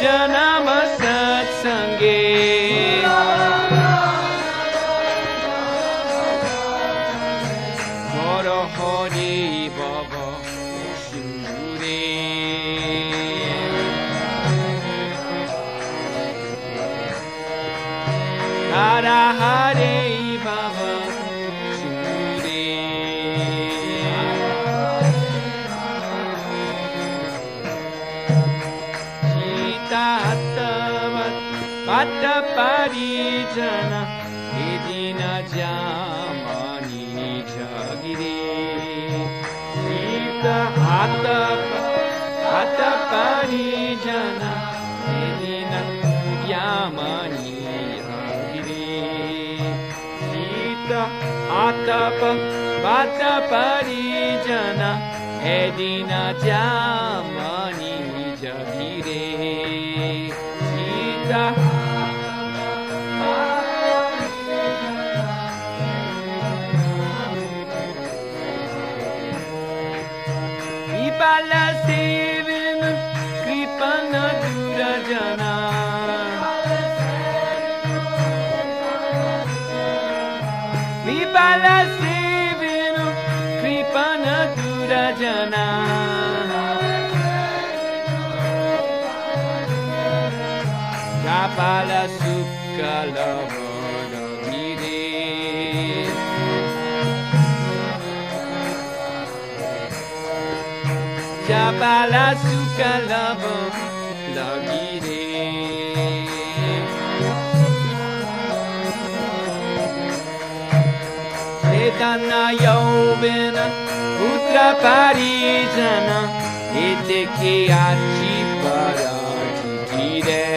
जन्म सत्सङ्गे हर हरे भव सिन्धुरे हर हरे भव सिन्धुरे पाट परिजन दिन जामनी जगिरे हात परिजन दिन यामनी जगिरे हात परिजन दिन जामनी जगिरे विपाल सेवन कृपण दुरजना विपाल सेवन कृपण दुरजना Kapal sukala bodhire Kapal sukala bodhire Vedana yauvena putra parijana Eteke achi parajitire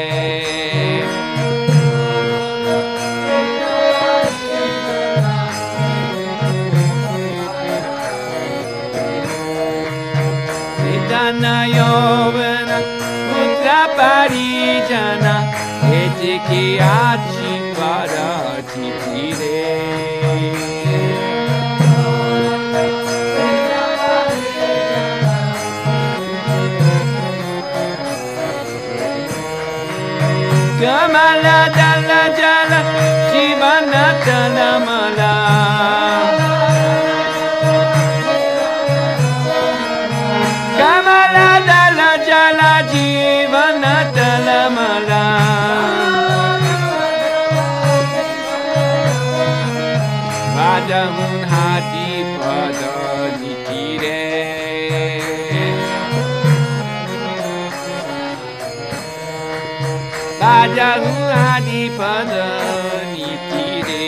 Yovana putra parijana etike achi parajitire Kamala dala jala jivana talamala Kamala dala jala jivana talamala Padahun hati pada nikire Padahun hati pada nikire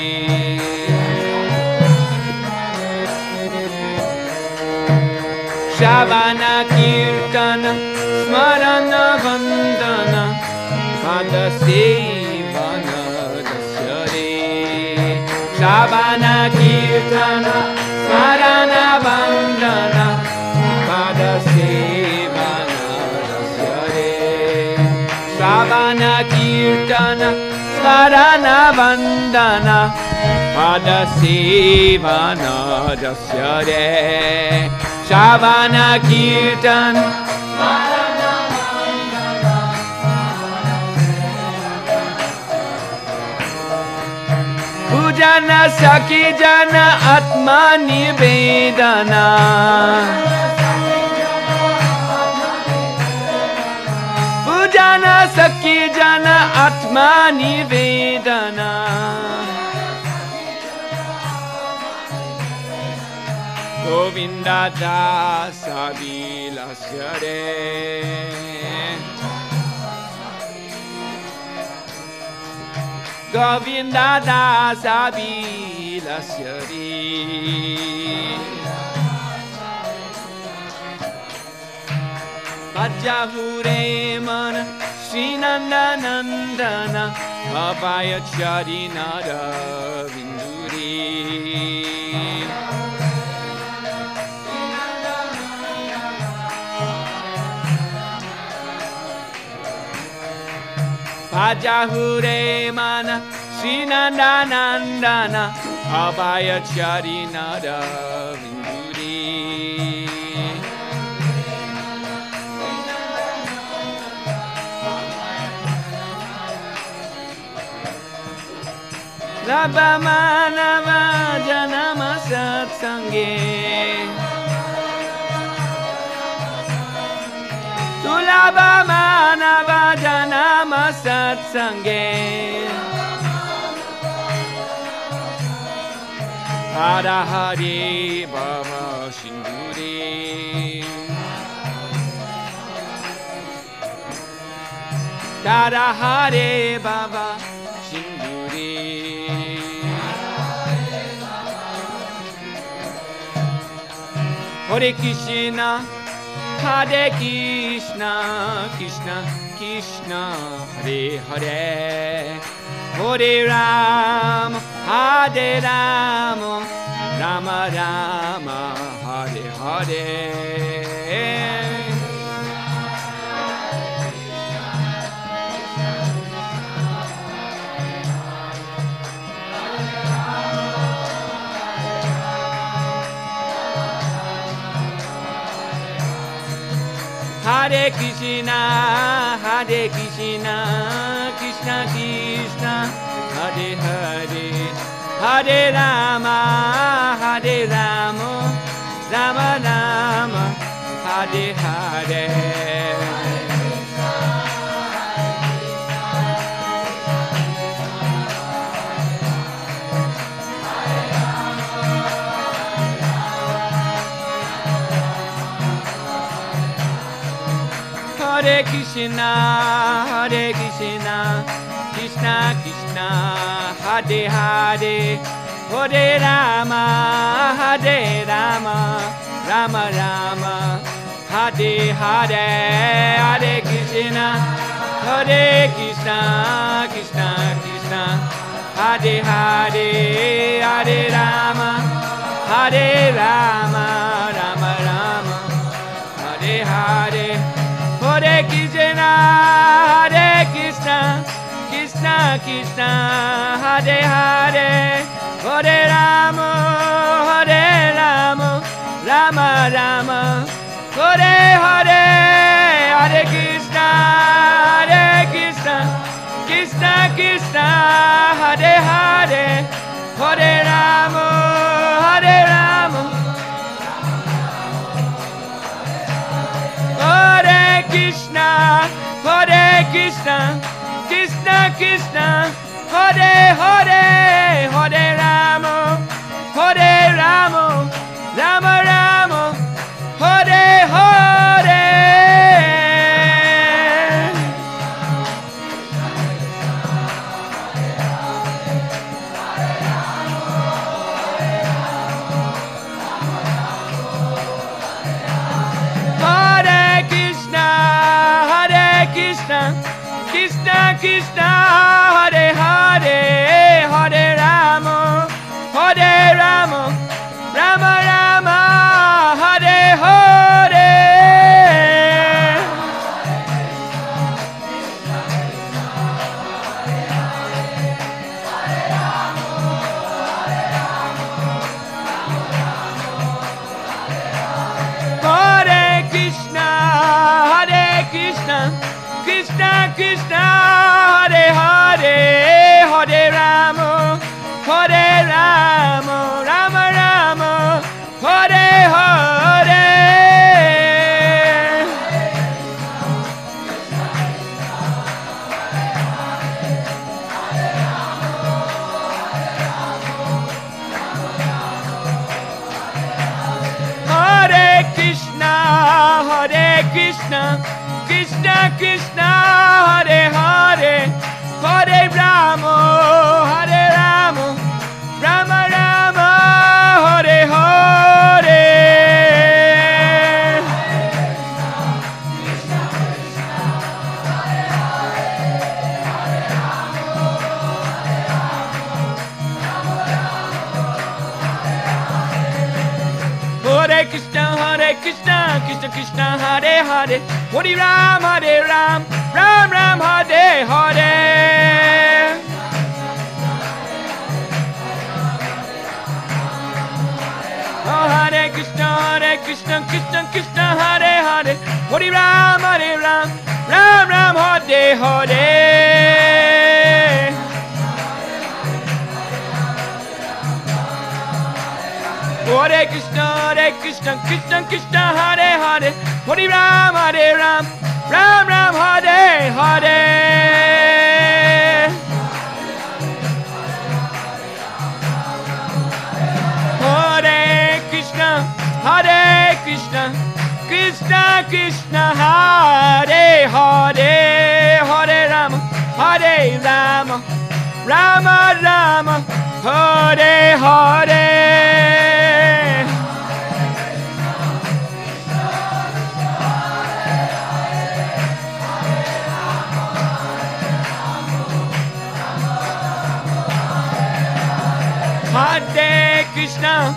Shavana kirtana smarana vandana Pada sevana dasyare Shavana kirtana smarana vandana Pada sevana dasyare Shavana kirtana smarana vandana Pada sevana dasyare Shavana kirtan Pujana saki jana atma nivedana Pujana saki jana atma nivedana Govinda dasa vilasyare Govinda dasa vilasyare Vajahure mana Srinanda Nandana Abhaya Charinara Vinduri Vajahure mana Srinanda Nandana Abhaya Charinara Vinduri Tulaba manava janama satsange. Tulaba manava janama satsange. Hara Hare Baba Shindure. Hara Hare Baba Shindure. Hare Krishna, Hare Krishna, Krishna Krishna, Hare Hare, Hare Rama, Hare Rama, Rama Rama, Hare Hare. Hare Krishna, Hare Krishna, Krishna Krishna, Hare Hare, Hare Rama, Hare Rama, Rama Rama, Hare Hare. Hare Krishna, Hare Krishna, Krishna Krishna, Hare Hare, Hare Rama, Hare Rama, Rama Rama, Hare Hare. Hare Krishna, Hare Krishna, Krishna Krishna, Hare Hare, Hare Rama, Hare Rama, Rama Rama, Hare Hare. Hare Krishna, Hare Krishna, Krishna Krishna, Hare Hare, Hare Rama, Hare Rama, Rama Rama, Hare Hare. Hare Krishna, Hare Krishna, Krishna Krishna, Hare Hare, Hare Rama, Hare Rama. Hare Krishna, Hare Krishna, Krishna Krishna, Hare Hare, Hare Rama, Hare Rama, Rama Rama, Hare Hare. Krishna Krishna, Hare Hare, Hare Rama, Hare Rama, Rama Rama, Hare Hare. Hare Krishna, Hare Krishna, Krishna Krishna, Hare Hare, Hare Rama, Hare Rama, Rama Rama, Hare Hare. Hare Krishna, Hare Krishna, Krishna Krishna, Hare Hare, Hare Rama, Hare Rama, Rama Rama, Hare Hare. Hare Krishna, Hare Krishna, Krishna Krishna, Hare Hare, Hare Ram, Hare Ram, Ram Ram, Hare Hare. Oh, Hare Krishna, Krishna Krishna, Hare Hare, Hare Ram, Hare Ram, Ram Ram, Hare Hare. Krishna, Krishna Krishna, Hare Hare, Hare Ram, Hare Ram, Ram Ram, Hare Hare. Hare Krishna, Krishna Krishna, Hare Hare, Hare Rama, Hare Rama, Rama Rama, Hare Hare. Hare Krishna,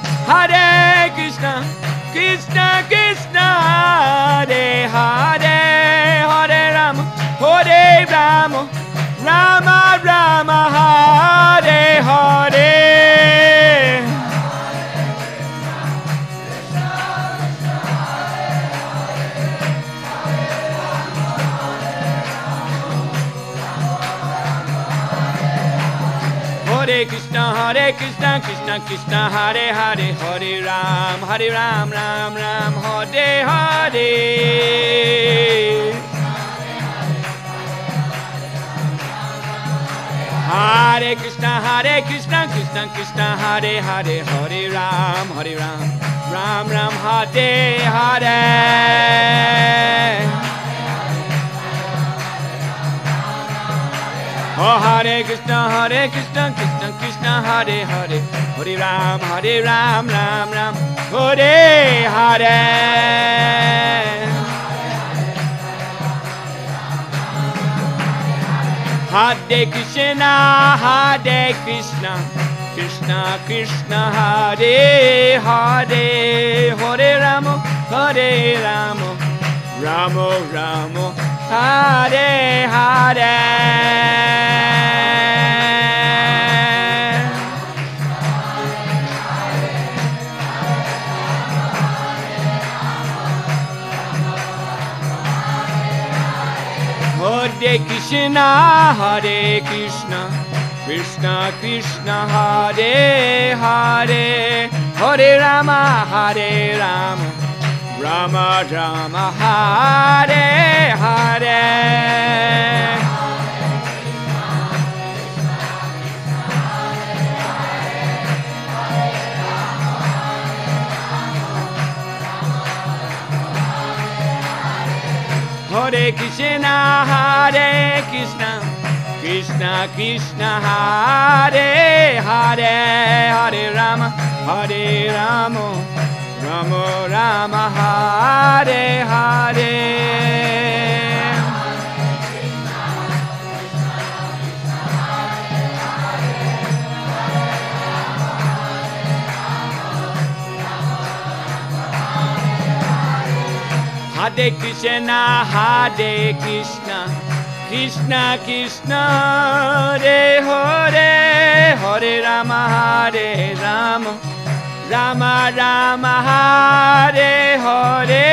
Krishna Krishna, Hare Hare, Hare Rama, Hare Rama, Rama Rama, Hare Hare. Hare Krishna, Krishna Krishna, Hare Hare, Hare Ram, Ram Ram, Hare Hare. Hare Krishna, Krishna Krishna, Hare Hare, Hare Ram, Ram Ram, Hare Hare. Oh, Hare Krishna, Krishna Krishna, Hare Hare, Hare Ram, Ram Ram, Hare Hare. Hare Krishna, Krishna Krishna, Hare Hare, Hare Rama, Rama Rama, Hare Hare. Hare Krishna, Krishna Krishna, Hare Hare, Hare Rama, Rama Rama, Hare Hare. Hare Krishna, Krishna Krishna, Hare Hare, Hare Rama, Rama Rama, Hare Hare. Hare Krishna, Krishna Krishna, Hare Hare, Hare Rama, Rama Rama, Hare Hare.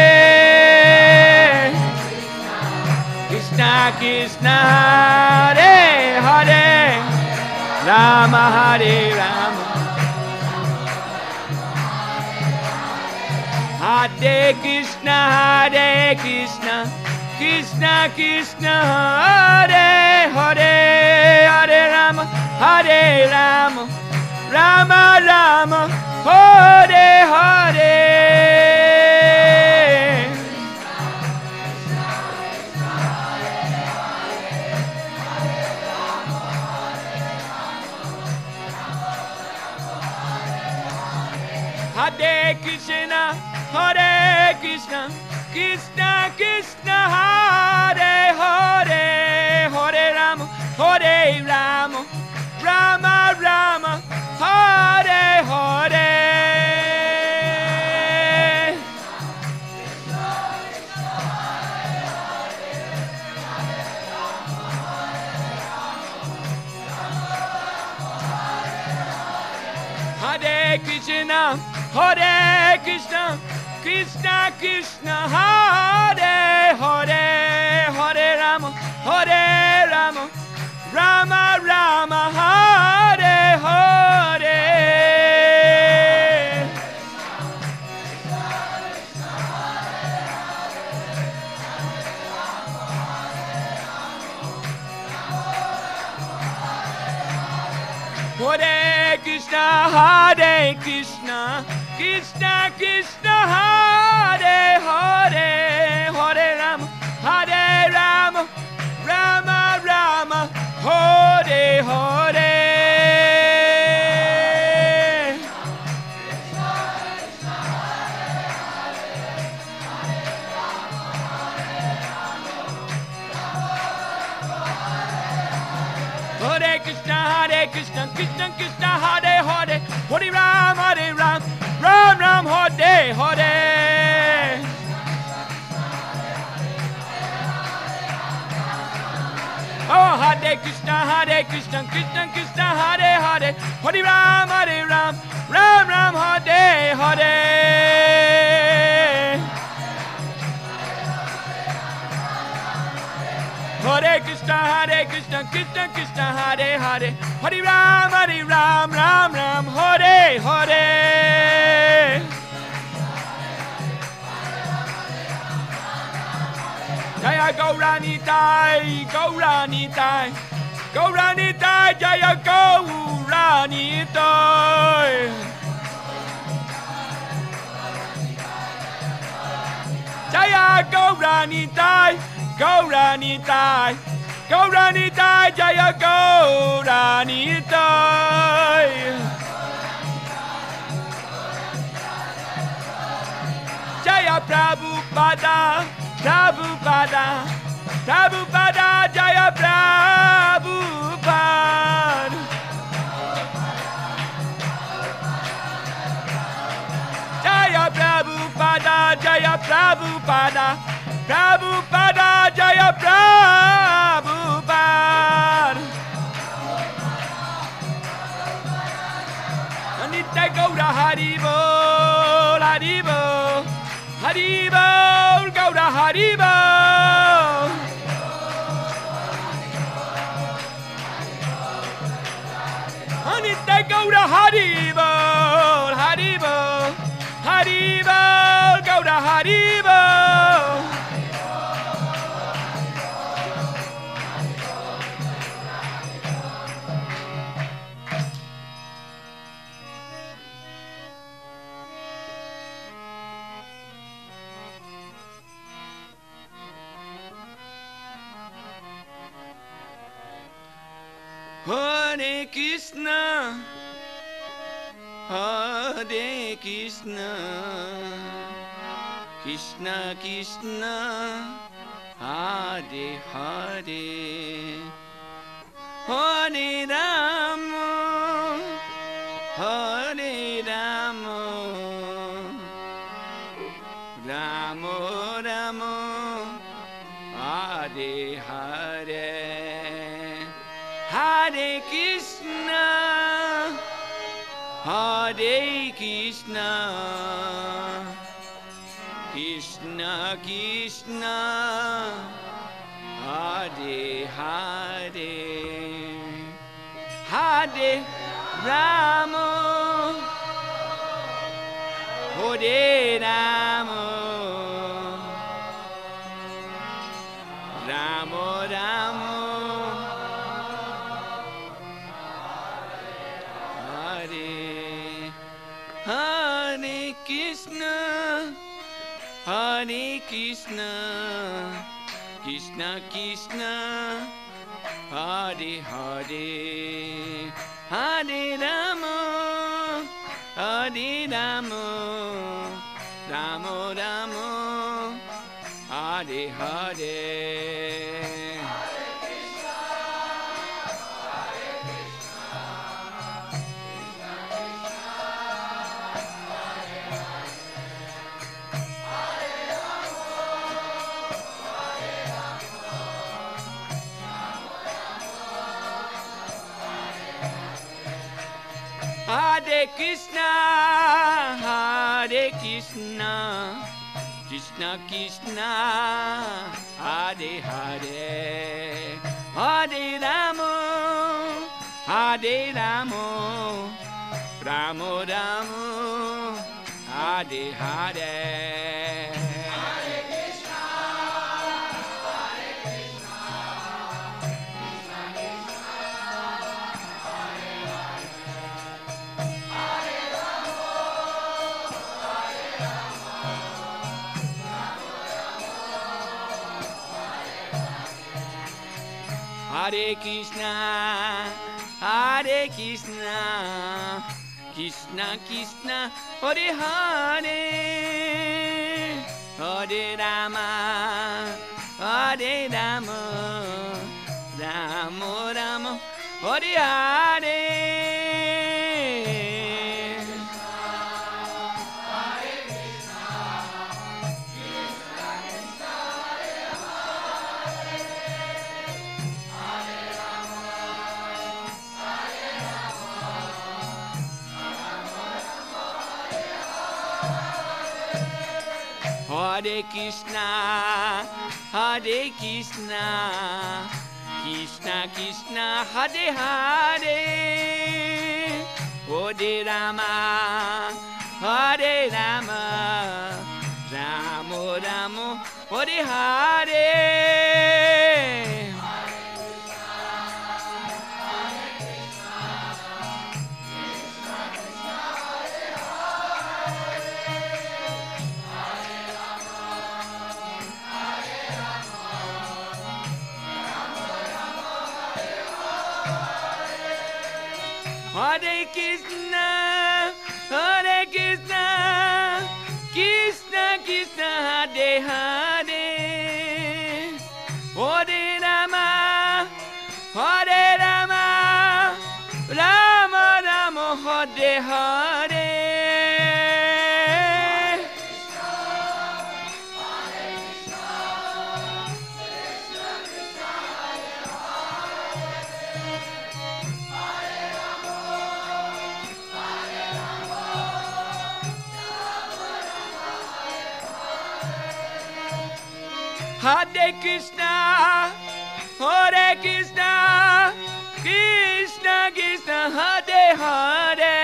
Krishna Krishna, Hare Hare, Rama Hare Rama. Hare Krishna, Krishna Krishna, Hare Hare, Hare Rama, Rama Rama, Hare Hare. Hare Krishna, Krishna Krishna, Hare Hare, Hare Rama, Rama Rama, Hare Hare. Hare Krishna, Krishna Krishna, Hare Hare, Hare Rama, Rama Rama, Hare Hare. Krishna, Hare Krishna, Krishna Krishna, Hare Hare, Hare Rama, Hare Rama, Rama Rama, Hare Hare. Hare Krishna, Krishna Krishna, Hare Hare, Hare Ram, Ram Ram, Hare Hare. Oh, Hare Krishna, Krishna Krishna, Hare Hare, Hare Ram, Ram Ram, Hare Hare. Hare Krishna, Krishna Krishna, Hare Hare, Hare Ram, Ram Ram, Hare Hare. Jaya Gaurani Dai, Gaurani Dai, Gaurani Dai, Jaya Gaurani Dai. Jaya Gaurani Dai, Gaurani Dai, Gaurani Dai, Jaya Gaurani Dai. Jaya Prabhupada, Prabhupada, Prabhupada, Jaya Prabhupada. Jaya Prabhupada, Jaya Prabhupada, Prabhupada, Jaya Prabhupada. Nitya Gaura Haribol, Haribol, Haribol, Gaura Haribol. Nitya Gaura Haribol, Haribol, Haribol, Gaura Haribol. Hare Krishna, Hare Krishna, Krishna Krishna, Hare Hare, Hare Rama, Hare Rama, Rama Rama, Hare Hare. Hare Krishna, Hare Krishna, Krishna Krishna, Hare Hare, Hare Rama, Hare Rama, Rama Rama, Hare Krishna, Hare Krishna, Krishna Krishna, Hare Hare, Hare Rama, Hare Rama, Rama Rama, Hare Hare. Hare Krishna, Hare Krishna, Krishna Krishna, Hare Hare, Hare Rama, Hare Rama, Rama Rama, Hare Hare. Hare Krishna, Hare Krishna, Krishna Krishna, Hare Hare, Hare Rama, Hare Rama, Rama Rama, Hare Hare. Hare Krishna, Hare Krishna, Krishna Krishna, Hare Hare, Hare Rama, Hare Rama, Rama Rama, Hare Hare. Hare Krishna, Hare Krishna, Krishna Krishna, Hare Hare, Hare Rama, Hare Rama, Rama Rama, Hare Hare. Hare Krishna, Hare Krishna, Krishna Krishna, Hare Hare,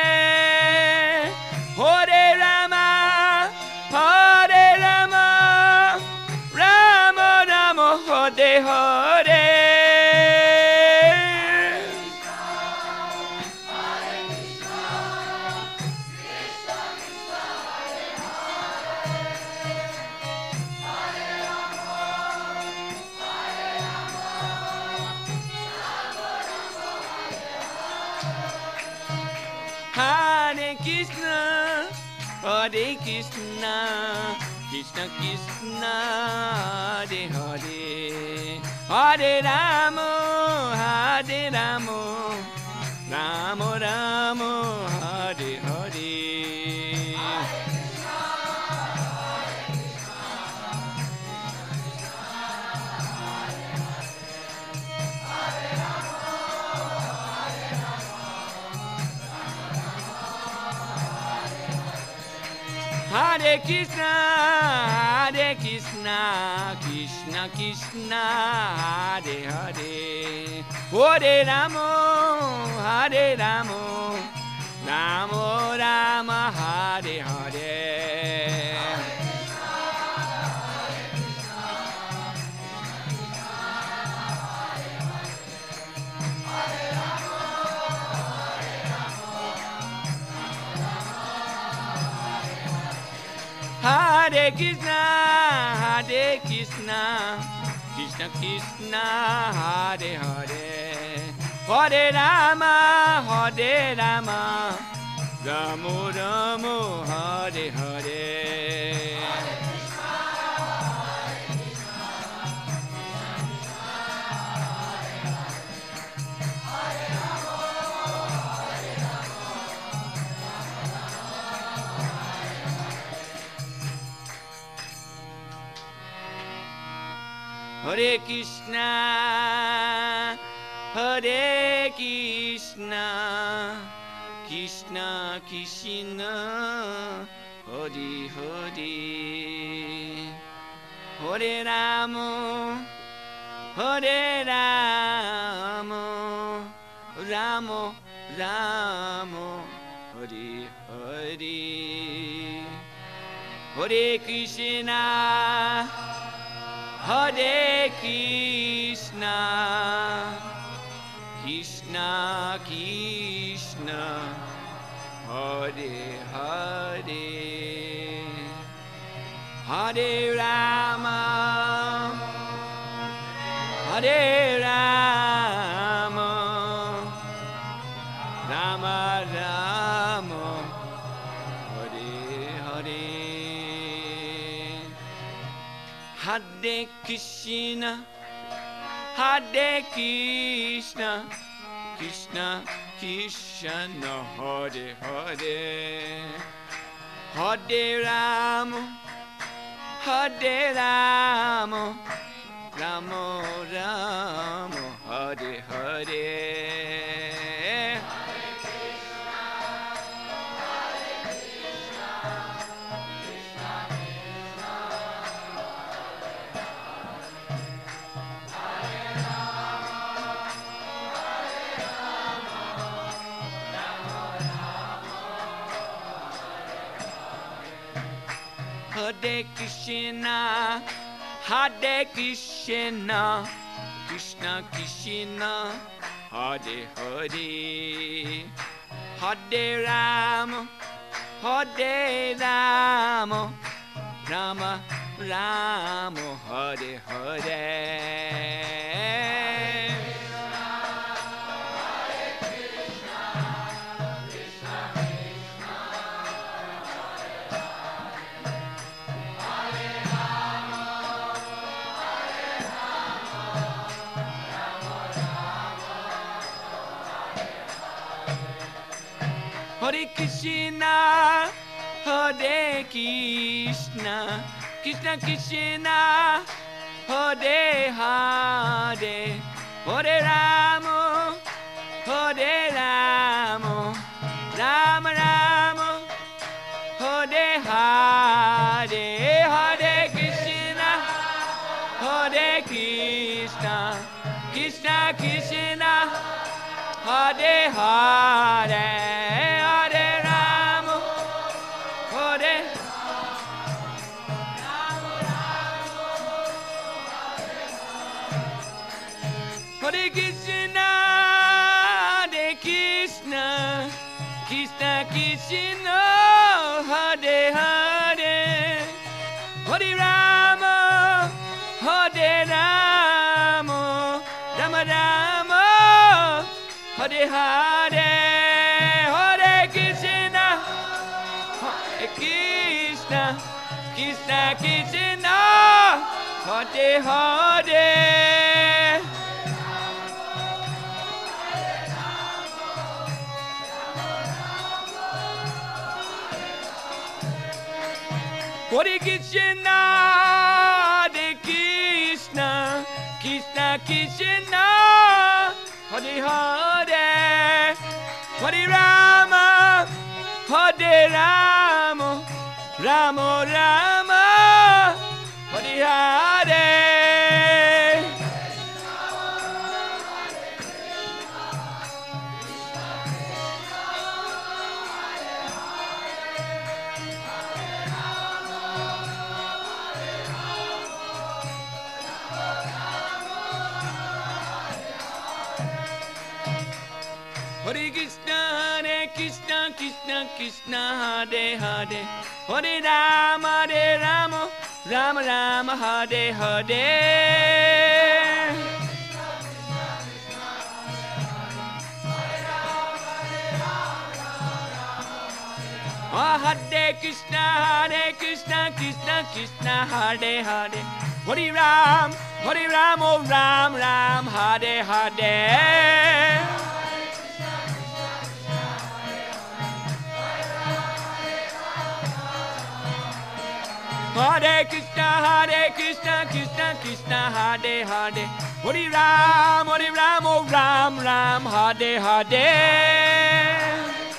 Hare Rama, Hare Rama, Rama Rama, Hare Hare. Hare Krishna, Hare Krishna, Krishna Krishna, Hare Hare, Hare Rama, Hare Rama, Rama Rama, Hare Hare. Hare Krishna, Hare Krishna, Krishna Krishna, Hare Hare, Hare Rama, Hare Rama, Rama Rama, Hare Hare. Hare Krishna, Hare Krishna, Krishna Krishna, Hare Hare, Hare Rama, Hare Rama, Rama Rama, Hare Hare. Hare Krishna, Hare Krishna, Krishna Krishna, Hare Hare, Hare Rama, Hare Rama, Rama Rama, Hare Hare, Hare Krishna, Hare Krishna, Krishna Krishna, Hare Hare, Hare Rama, Hare Rama, Hare Krishna, Hare Krishna, Krishna Krishna, Hare Hare, Hare Rama, Hare Rama, Rama Rama, Hare Hare. Hare Krishna, Hare Krishna, Krishna Krishna, Hare Hare, Hare Rama, Hare Rama, Rama Rama, Hare Hare. Hare Krishna, Hare Krishna, Krishna Krishna, Hare Hare, Hare Rama, Hare Rama, Rama Rama, Hare Hare, Hare Krishna, Hare Krishna, Krishna Krishna, Hare Hare. Hare Krishna, Hare Krishna, Krishna Krishna, Hare Hare, Hare Rama, Hare Rama, Rama Rama, Hare Hare, Hare Krishna, Hare Krishna, Krishna Krishna, Hare Hare. Hare Krishna, Hare Krishna, Krishna Krishna, Hare Hare, Hare Rama, Hare Rama, Rama Rama, Hare Hare. Hare Krishna, Hare Krishna, Krishna Krishna, Hare Hare, Hare Rama, Hare Rama, Rama Rama, Hare Hare. Hare Krishna, Hare Krishna, Krishna Krishna, Hare Hare, Hare Ram, Hare Ram, oh Ram Ram, Hare Hare. Hare Krishna, Hare Krishna, Krishna Krishna, Hare Hare, Hare Ram, oh Ram Ram, Hare Hare.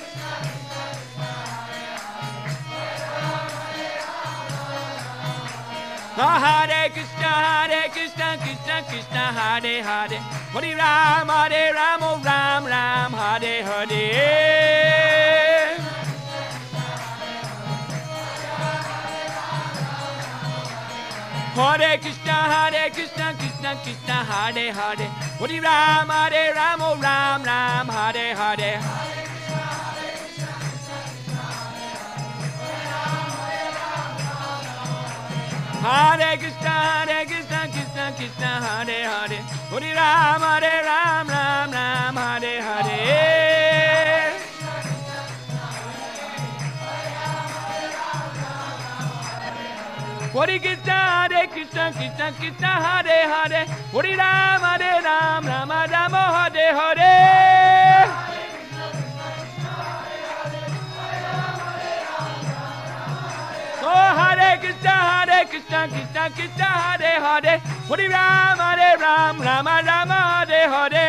Hare Krishna, Hare Krishna, Krishna Krishna, Hare Hare, Hare Ram, oh Ram Ram, Hare Hare. Hare Krishna, Hare Krishna, Krishna Krishna, Hare Hare, Hare Ram, oh Ram Ram, Hare Hare. Hare Krishna, Hare Krishna, Krishna Krishna, Hare Hare, Hare Ram, Ram Ram, Hare Hare. Hare Krishna, Hare Krishna, Krishna Krishna, Hare Hare, Hare Ram, Rama Rama, Hare Hare. Oh, Hare Krishna, Krishna Krishna, Hare Hare, Hare Ram, Rama Rama, Hare Hare.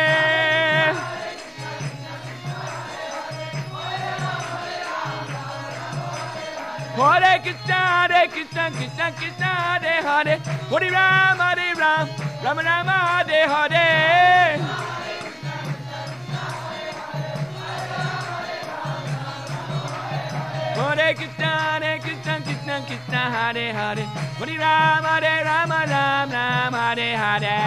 Hare Krishna, Krishna Krishna, Hare Hare, Hare Ram, Rama Rama, Hare Hare. Hare Krishna, Krishna Krishna, Hare Hare, Hare Ram, Rama Rama, Hare Hare.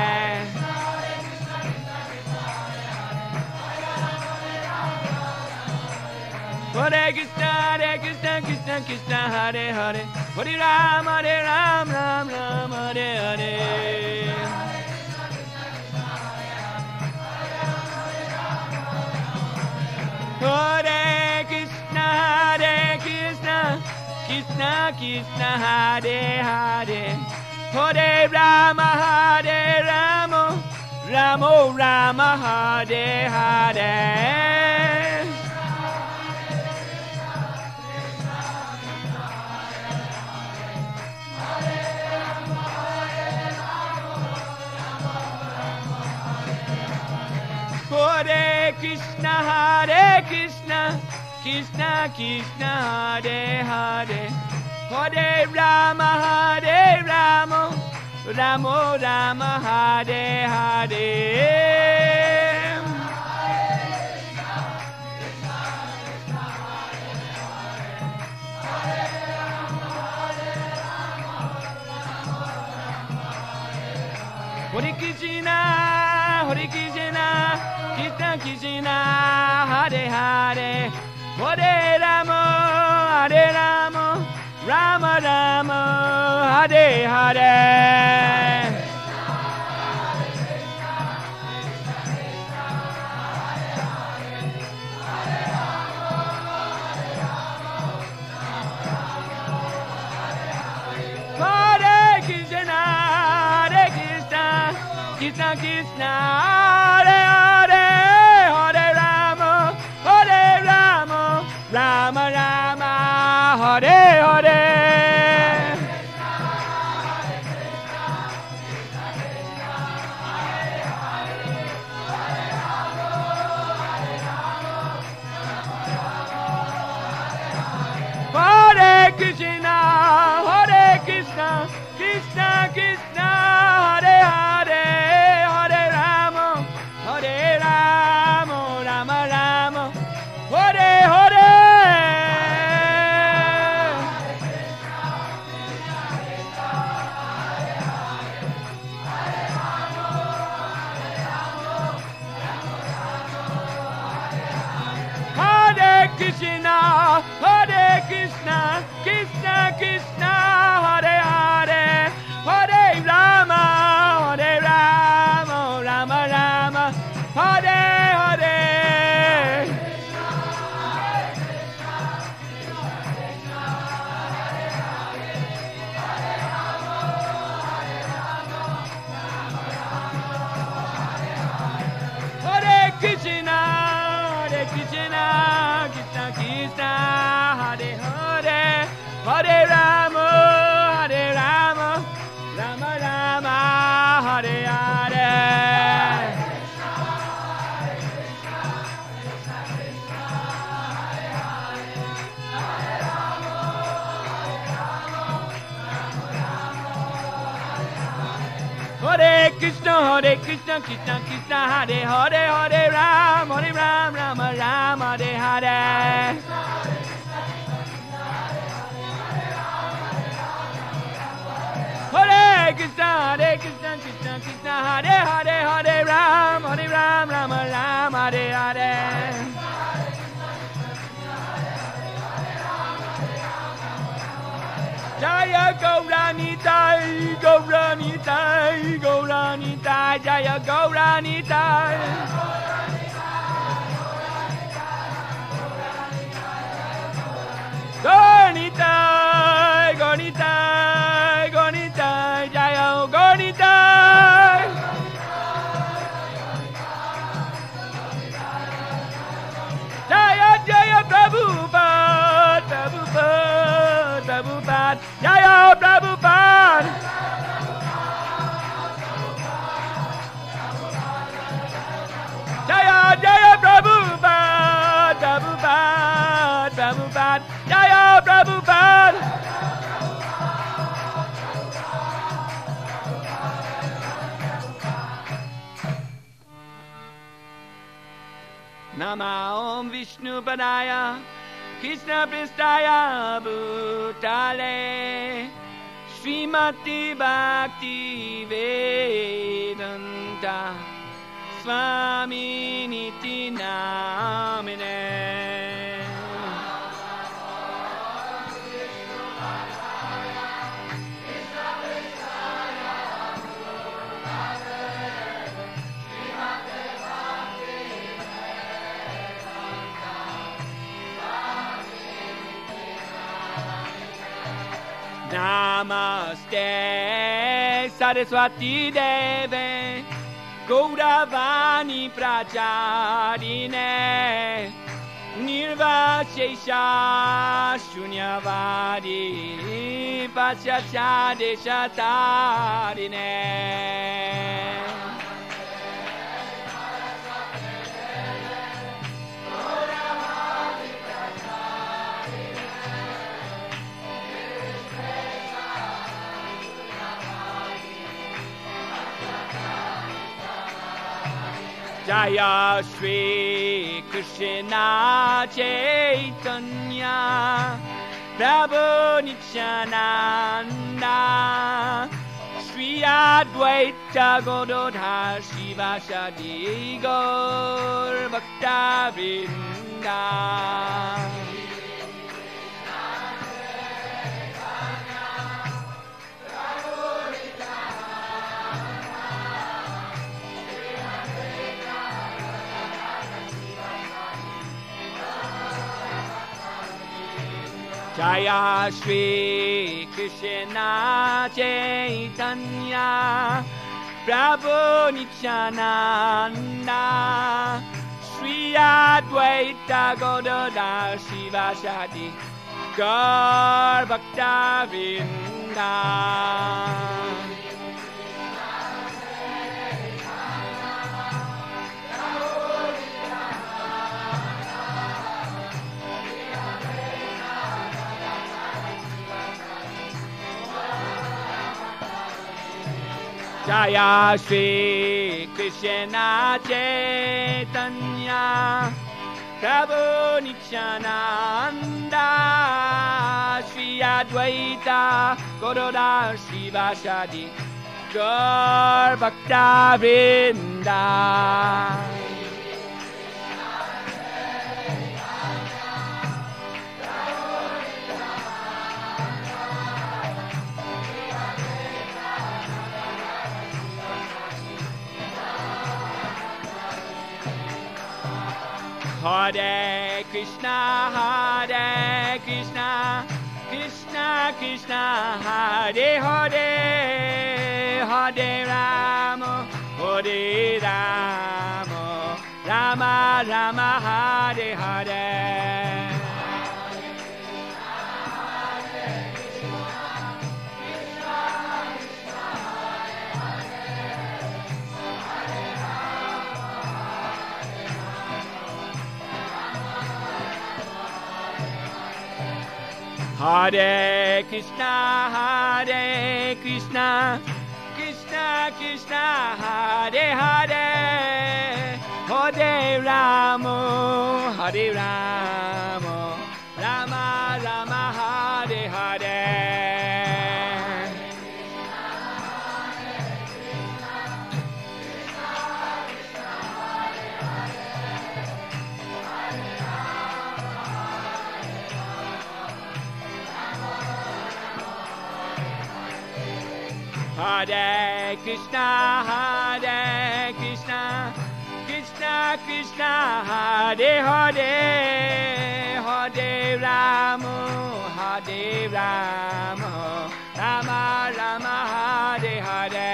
Hare Krishna, Krishna Krishna, Hare Hare, Hare Ram, Rama, Hare Hare. Hare Krishna, Krishna Krishna, Hare Hare, Hare Rama, Rama Hare Hare. Hare Krishna, Krishna Krishna, Hare Hare, Hare Rama, Rama Hare Hare. Hare Krishna, Krishna Krishna, Hare Hare, Hare Rama, Rama Rama, Hare Hare. Hare Krishna, Krishna Krishna, Hare Hare, Hare Rama, Rama Rama, Hare Hare. Hare Krishna, Krishna Krishna, Hare Hare, Hare Rama, Rama Rama, Hare Hare. Hare Krishna, Krishna Krishna, Hare Hare, Hare Rama, Rama Rama, Hare Hare. Hare Krishna, Krishna Krishna, Hare Hare, Hare Rama, Rama Rama, Hare Hare. Hare Krishna, Krishna Krishna, Hare Hare, Hare Ram, Rama Rama, Hare Hare. Hare Krishna, Krishna Krishna, Hare Hare, Hare Ram, Rama Rama, Hare Hare. Jaya Gauranitai, Jaya Gauranitai. Gauranitai, Jaya Prabhupada. Jaya Jaya Prabhupada, Prabhupada, Prabhupada, Jaya Prabhupada. Nama Om Vishnu Padaya, Krishna Pristaya Bhutale, Srimati Bhakti Vedanta Swami Niti Namine. Namaste Saraswati Deve Gauravani Pracharine Nirvashesha Shunyavadi Pachacha Deshatarine. Jaya Shri Krishna Chaitanya Prabhu Nityananda Shri Advaita Gadadhar Shivasadi Gaur Bhakta Vrinda. Jaya Shri Krishna Chaitanya Prabhu Nityananda Shri Advaita Gadadhar Shivasadi Gaur Bhakta Vrinda. Jaya Shri Krishna Chaitanya Prabhu Nityananda Shri Advaita Gadadhar Shivasadi Gaur Bhakta Vrinda. Hare Krishna, Hare Krishna, Krishna Krishna, Hare Hare, Hare Rama, Hare Rama, Rama Rama, Hare Hare. Hare Krishna, Hare Krishna, Krishna Krishna, Hare Hare, Hare Rama, Hare Rama, Rama Rama, Hare Hare. Hare Krishna, Hare Krishna, Krishna Krishna, Hare Hare, Hare Rama, Hare Rama, Rama Rama, Hare Hare.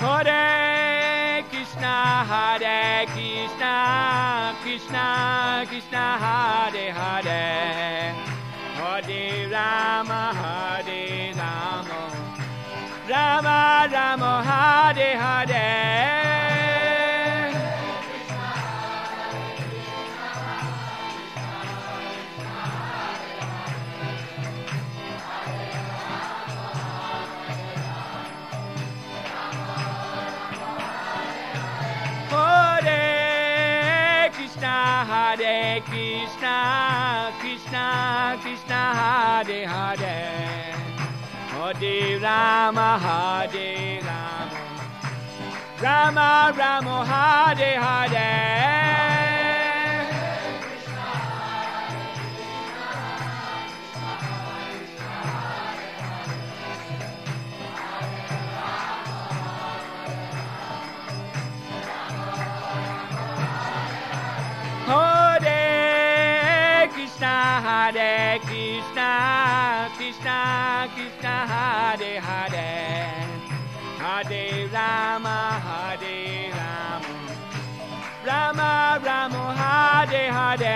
Hare Krishna, Krishna Krishna, Hare Hare, Hare Rama, Rama Rama, Hare Hare. Hare Krishna, Krishna Krishna, Hare Hare, Hare Rama, Rama Rama, Hare Hare. Hare Krishna, Krishna Krishna, Hare Hare, Hare Rama, Rama Rama, Hare Hare.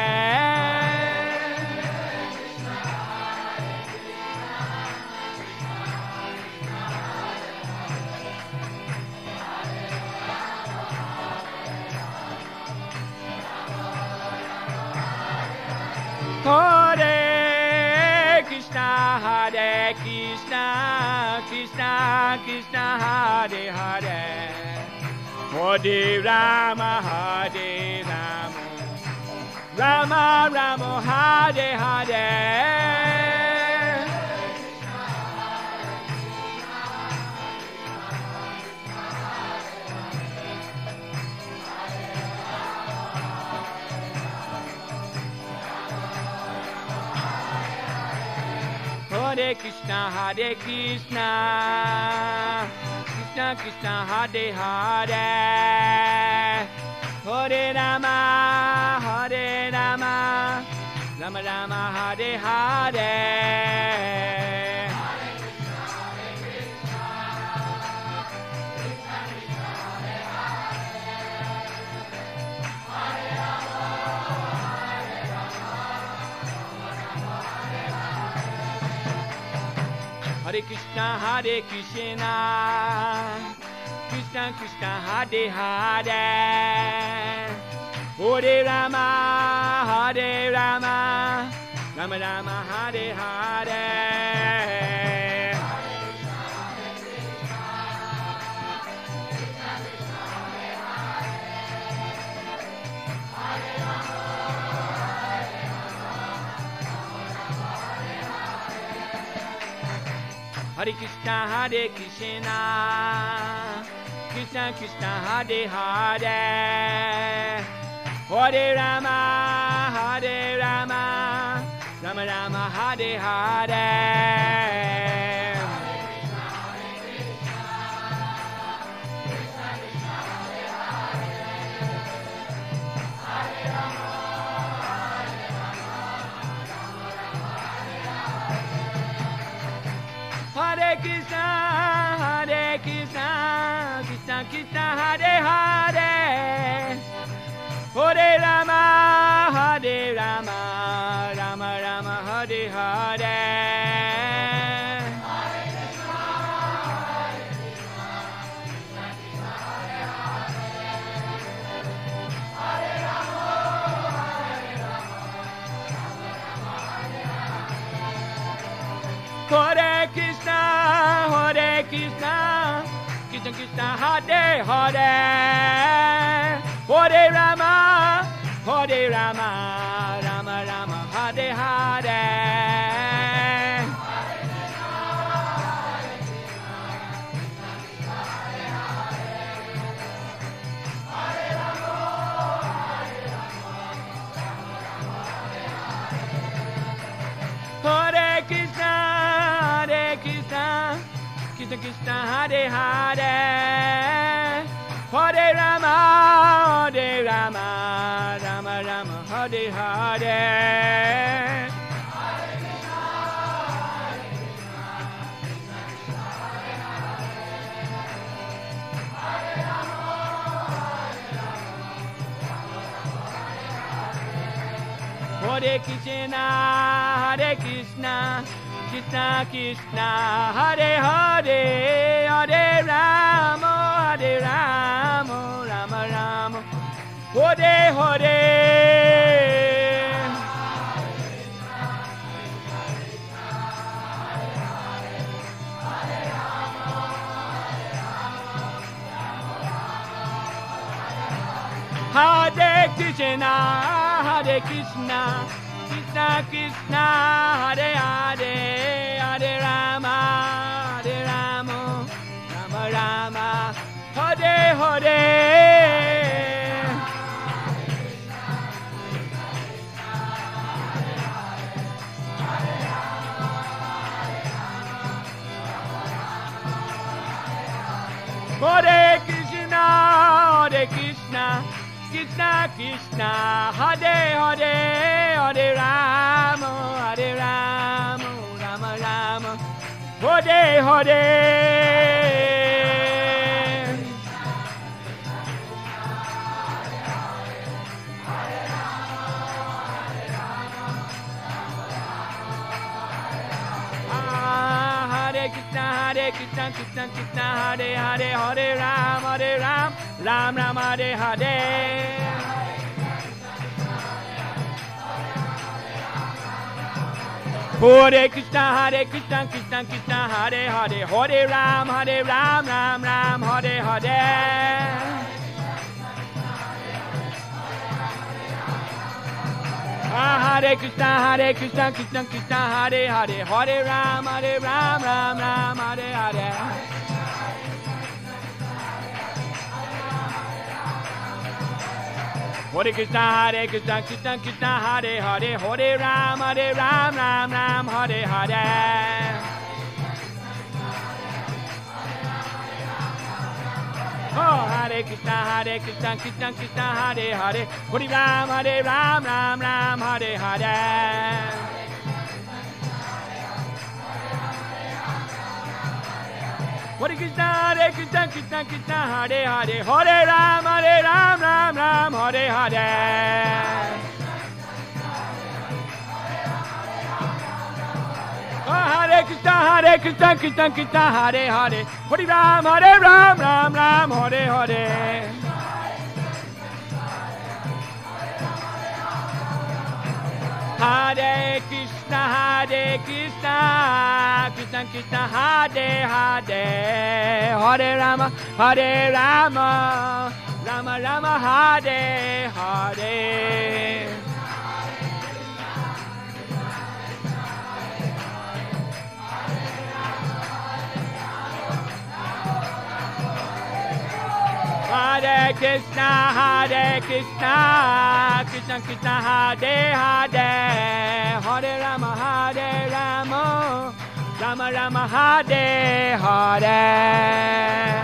Hare Krishna, Krishna Krishna, Hare Hare, Hare Rama, Rama Rama, Hare Hare. Hare Krishna, Krishna Krishna, Hare Hare, Hare Rama, Rama Rama, Hare Hare. Hare Krishna, Krishna Krishna, Hare Hare, Hare Rama, Rama Rama, Hare Hare. Hare Krishna, Krishna Krishna, Hare Hare, Hare Rama, Rama Rama, Hare Hare. Hare Krishna, Krishna Krishna, Hare Hare, Hare Rama, Rama Rama, Hare Hare. Hare Krishna, Krishna Krishna, Hare Hare, Hare Rama, Rama Rama, Hare Hare. Hare Krishna, Krishna Krishna, Hare Hare, Hare Rama, Rama Rama, Hare Hare. Hare Krishna, Hare Krishna, Krishna Krishna, Hare Hare, Hare Rama, Rama Rama, Hare Hare. Hare Krishna, Hare Krishna, Krishna Krishna, Hare Hare, Hare Rama, Rama Rama, Hare Hare. Hare Krishna, Hare Krishna, Krishna Krishna, Hare Hare, Hare Rama, Rama Rama, Hare Hare. Hare Krishna, Krishna Krishna, Hare Hare, Hare Ram, Ram Ram, Hare Hare. Hare Krishna, Krishna Krishna, Hare Hare, Hare Ram, Ram Ram, Hare Hare. Hare Krishna, Krishna Krishna, Hare Hare, Hare Ram, Ram Ram, Hare Hare. Hare Krishna, Krishna Krishna, Hare Hare, Hare Ram, Ram Ram, Hare Hare. Oh, Hare Krishna, Krishna Krishna, Hare Hare, Hare Ram, Ram Ram, Hare Hare. Hare Krishna, Krishna Krishna, Hare Hare, Hare Ram, Ram Ram, Hare Hare. Hare Krishna, Krishna Krishna, Hare Hare, Hare Ram, Ram Ram, Hare Hare. Hare Krishna, Krishna Krishna, Hare Hare, Hare Rama, Rama Rama, Hare Hare. Hare Krishna, Krishna Krishna, Hare Hare, Hare Rama, Rama Rama, Hare Hare.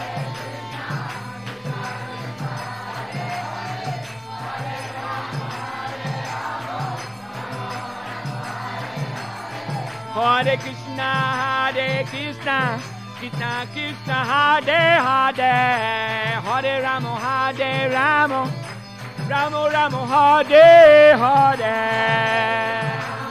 Hare Krishna, Krishna Krishna, Hare Hare, Hare Rama, Rama Rama, Hare Hare.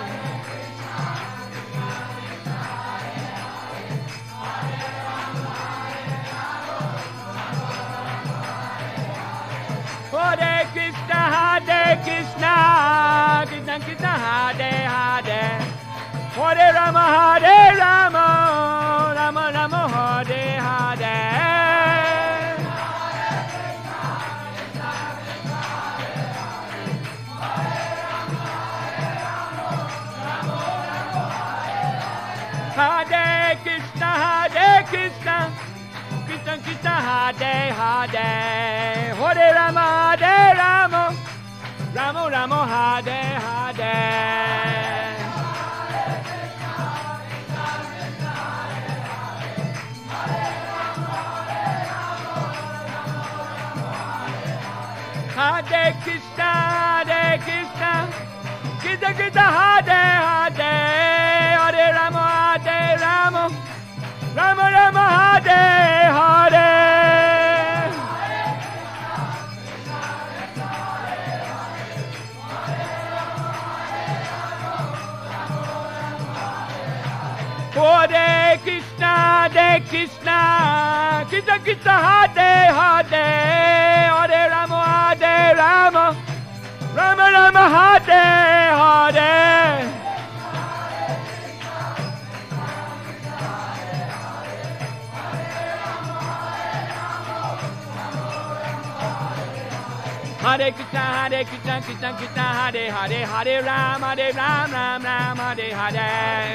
Hare Krishna, Krishna Krishna, Hare Hare, Hare Rama, Rama Rama, Hare Hare. Hare Krishna, Krishna Krishna, Hare Hare, Hare Rama, Rama Rama, Hare Hare. Hare Krishna, Krishna Krishna, Hare Hare, Hare Rama, Rama Rama, Hare Hare. Hare Krishna, Krishna Krishna, Hare Hare, Hare Rama, Rama Rama, Hare Hare. Hare Krishna, Krishna Krishna, Hare Hare, Hare Ram, Ram Ram, Hare Hare.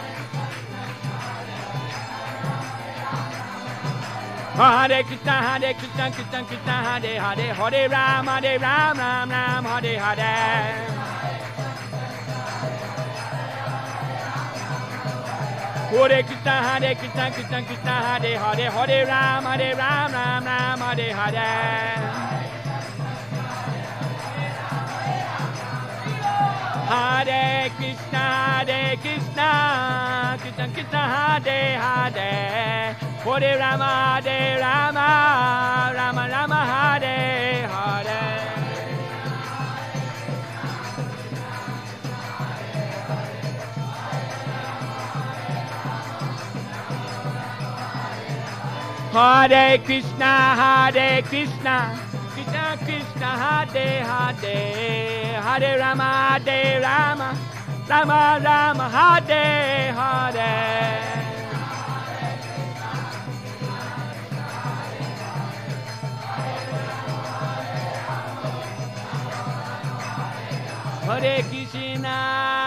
Hare Krishna, Krishna Krishna, Hare Hare, Hare Ram, Ram Ram, Hare Hare. Hare Krishna, Krishna Hare Hare, Hare Ram, Ram Ram, Hare Hare. Hare Krishna, Krishna Krishna, Hare Hare, Hare Rama, Rama Rama, Hare Hare. Hare Krishna, Krishna Krishna, Hare Hare, Hare Rama, Rama Rama, Hare Hare. Hare Krishna,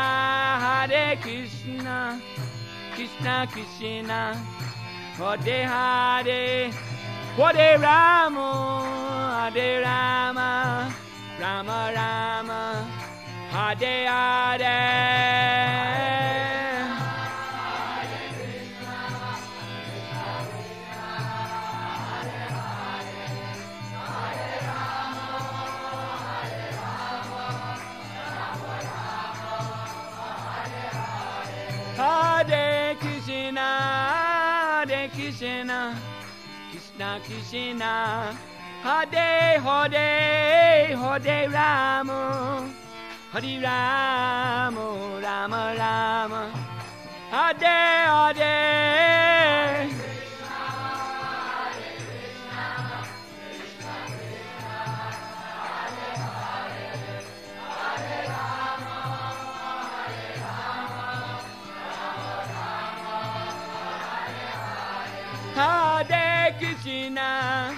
Krishna Krishna, Hare Hare, Hare Rama, Rama Rama, Hare Hare. Hare Krishna, Krishna Krishna, Hare Hare, Hare Rama, Rama Rama, Hare Hare. Hare Krishna,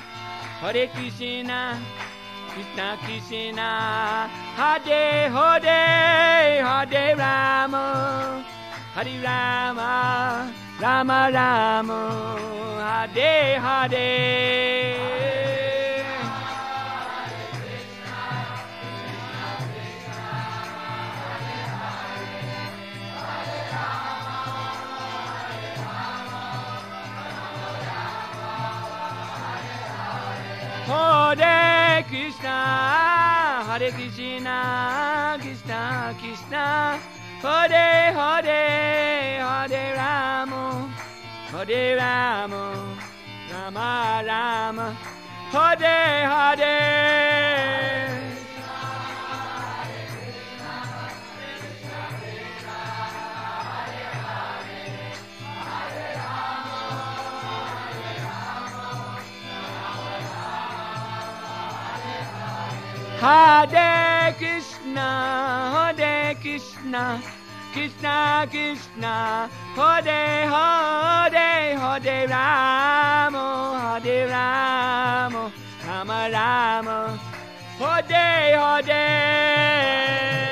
Krishna Krishna, Hare Hare, Hare Rama, Rama Rama, Hare Hare. Hare Krishna, Krishna Krishna, Hare Hare, Hare Rama, Rama Rama, Hare Hare. Hare Krishna, Krishna Krishna, Hare Hare, Hare Rama, Rama Rama, Hare Hare.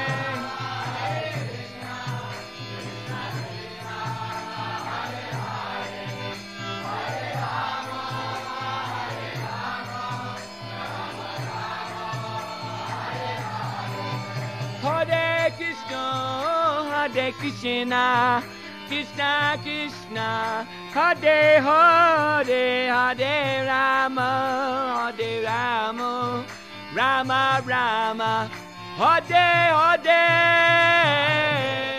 Hare Krishna, Krishna Krishna, Hare Hare, Hare Rama, Rama Rama, Hare Hare.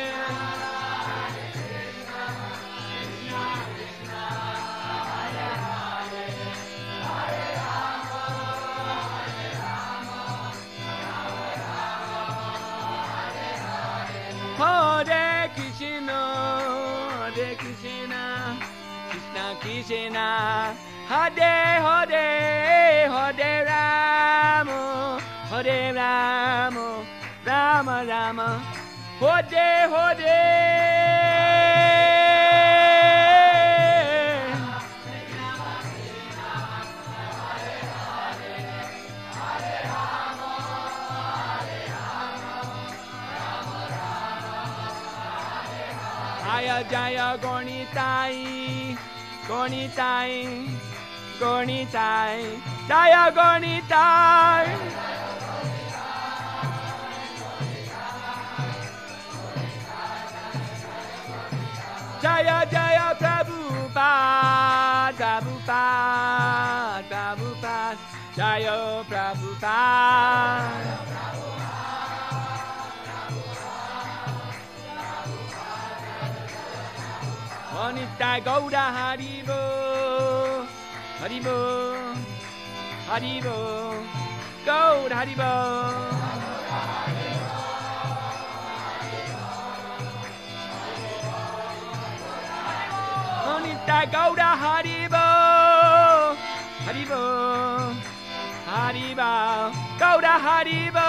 Hare Krishna, Krishna, Krishna Krishna, Hare Hare, Hare Rama, Hare Rama, Rama Rama, Hare Hare. Jaya Jaya Gornitai, Gornitai, Gornitai, Jaya Gornitai. Jaya Jaya Prabhupada, Prabhupada, Prabhupada, Jaya Prabhupada. Nitya Gauda Haribo, Haribo, Haribo, Gauda Haribo. Nitya Gauda Haribo, Haribo, Haribo, Gauda Haribo.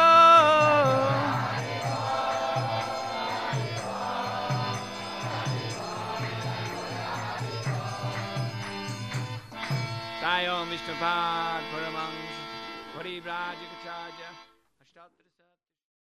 Jai Om Vishnu Pad Paramahංsa Parivrajikacharya Ashtatara